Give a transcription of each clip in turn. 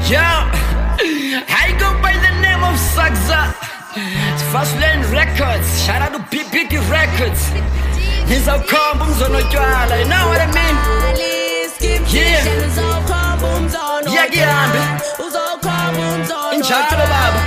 Yeah, I go by the name of Sagza. It's Fast Lane Records. Shout out to BBD Records. He's a carbon on a jala, you know what I mean? Yeah, yeah, yeah. In Jala, Baba.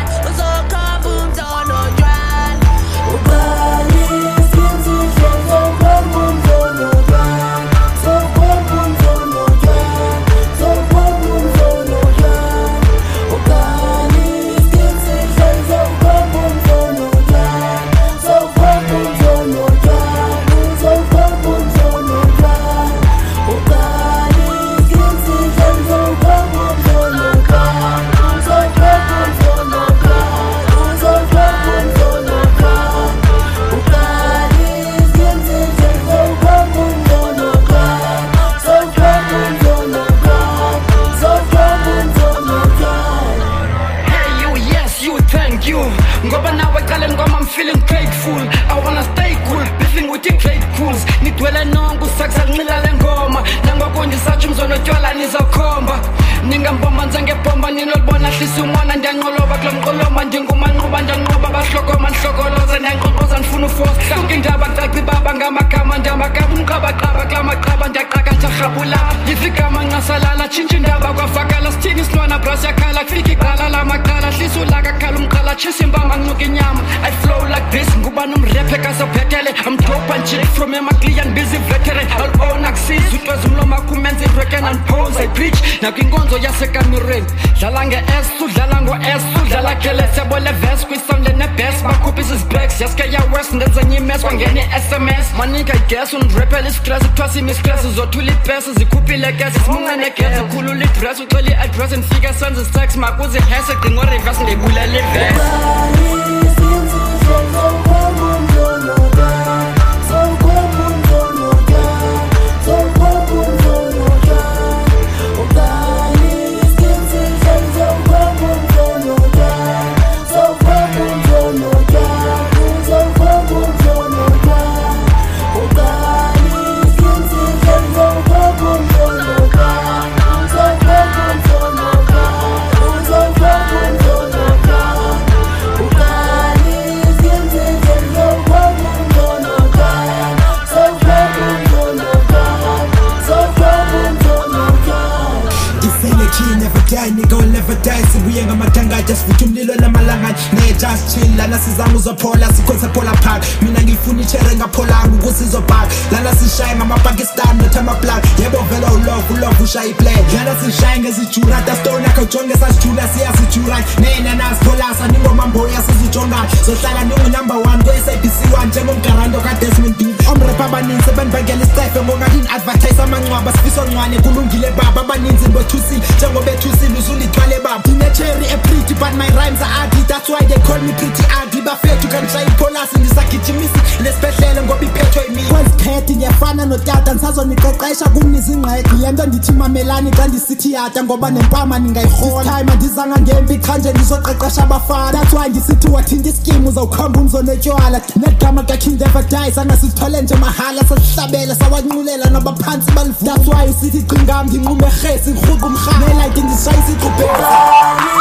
I'm feeling grateful. I wanna stay cool, beefing with the great cools. Nidwele nongu saksa ngila lengoma. Nango kundi sachu mzono tyola nizakomba. Ningambomba nzange bomba ninolbona hlisi umwana ndiyanqoloba kulomqoloma ndingumanquba ndiyanqoba bahlokoma ndihlokoloza ndiyanqoqoza ndifuna ufosa sonke indaba caci baba ngamagama ndiyamagaba umqabaqaba kulamaqaba ndiyaqakatha rhabula yifigama ncasalala tshintsha indaba kwavakala sithini silwana bras yakhala kufika iqala lamaqala hlisi ulaka khala umqala tshisa imbamba ncuka inyama I flow like this ngubani umrephe kasophetele I'm dope and chick from emakliyan busy veteran I'll own axis utwazi umloma kumenza i-reckon and pose I preach nakwinkonzo yasekamireni dlala nge-s udlala ngo-s udlala kele siyabole ves kwisound lenebes bakhuphisa izibacks yaske yawes ndenzenye imes kwangena i-sms manika iges undirephela istress kuthiwa simistress uzothula ipesi zikhuphile kese simunca negesi ukhulula idress ucela i-address ndifike senze isex makuzihese gcingo reverse ndibulela ives just futhi umlilo lamalanga ne just chill lana sizama uzophola sikhonza phola park mina ngifuna ichere ngapholanga ukusizobhaka lana sishaya ngama-Pakistan nothama black yebo vela ulove ushaya iplay lana sishaya ngezijura dastone akawujonge sasijula siyasijura nena nasipholasa ningomamboya sizijongayo zohlala ningu-number 1 kwe-SABC 1 njengomgarando kaDesmond Duke omrepha abaninzi benibangela istefe ngongakini advertise amangcwaba sifiso ncwane kulungile baba abaninzi bothusile njengobethusile uzulithwale baba inecherry eprity but my rhymes are ugly that's why they call me pretty ugly bafethu kanjaya ipholasi ndisagijimisi lesibhehlele ngoba iphethwe yimi kweziphethe ngiyafana notata ndisazoniqeqesha kumnizingqedi le nto ndithi mamelani xa ndisithi yata ngoba nempama ningayihola time andizanga ngempi cha nje ndizoqeqesha abafana that's why ndisithi wathinta iskimu uzawukhamba umzonetywala negama kaking never dies angasithole nje mahala sasihlabela sawanqulela nabaphansi balivula that's why isithi qingam ndinqume rhesi ngirhuqa umrhana nelike ndishayisa iqubheka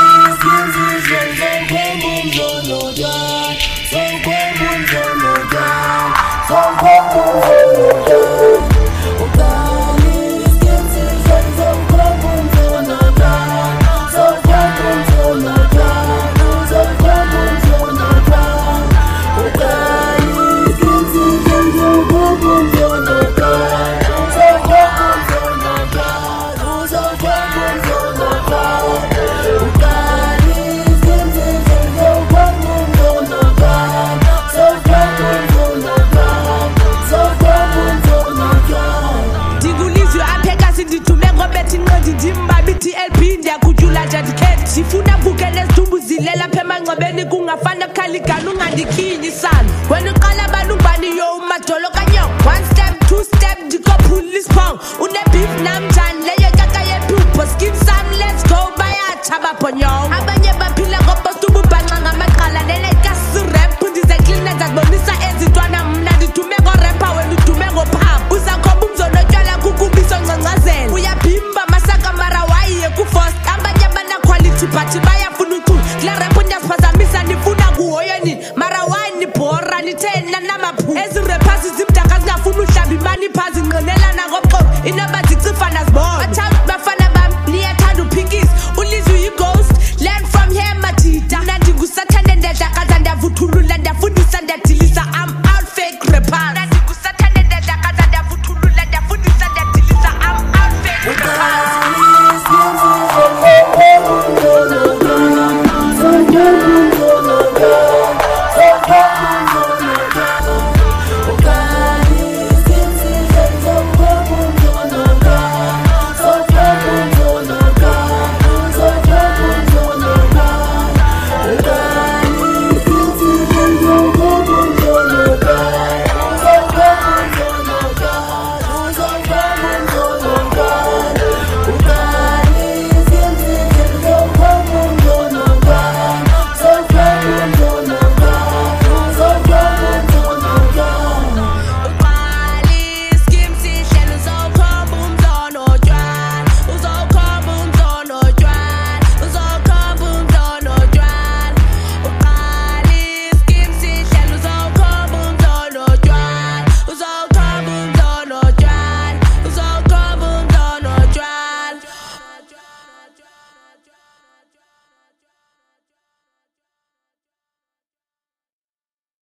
sifuna vukele sidumbuzilela phe emangcwabeni kungafana khaligana ungandikhinyi sana wena uqala abantu ngubani yo umadolo kanyo 1 step 2 step ndikophula isiphongo unebeef namjani leyo kaka yephupho skin sam let's go bayatsha babhonyo abanye baphila ngopost ububhanqa ngamaqala lelekasirep ndize clean ndazibonisa ezintwana mna ndithume ngorapper wena udume ngophapha uzakhomba umzonotywala kukubiso ngcancazela uyabhimba masaka mara wayiye kufost abanye abanakhwala ukuthi but bayafuna ucula kule rap ndiyasiphazamisa nifuna kuhoyo nini mara wani bhora nithena namaphu ezi rappers zimdaka zingafuna uhlamba imani phansi nqinela